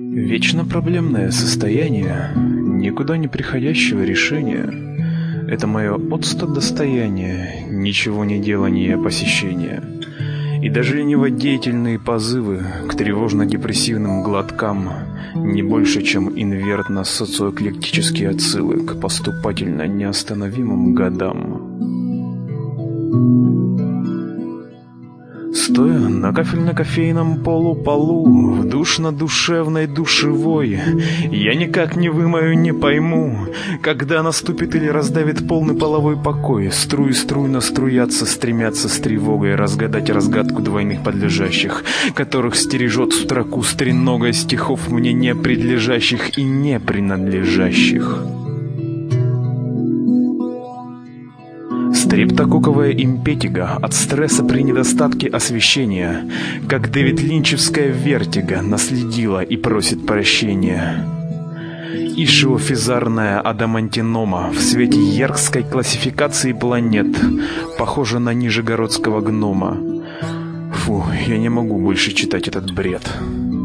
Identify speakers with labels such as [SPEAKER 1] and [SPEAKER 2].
[SPEAKER 1] Вечно проблемное состояние, никуда не приходящего решения. Это мое отсто-достояние, ничего не делание, а посещение. И даже лениводеятельные позывы к тревожно-депрессивным глоткам не больше, чем инвертно-социоэклектические отсылы к поступательно-неостановимым годам. Стоя на кафельно-кофейном полу, в душно-душевной душевой, я никак не вымою, не пойму, когда наступит или раздавит полный половой покой. Струи струйно струятся, стремятся с тревогой разгадать разгадку двойных подлежащих, которых стережет строку стреногой стихов мне не предлежащих и не принадлежащих. Стрептококковая импетиго от стресса при недостатке освещения, как Дэвид Линчевская вертиго, наследила и просит прощения. Ишиофизарная адамантинома в свете Йеркской классификации планет похожа на нижегородского гнома. Фу, я не могу больше читать этот бред.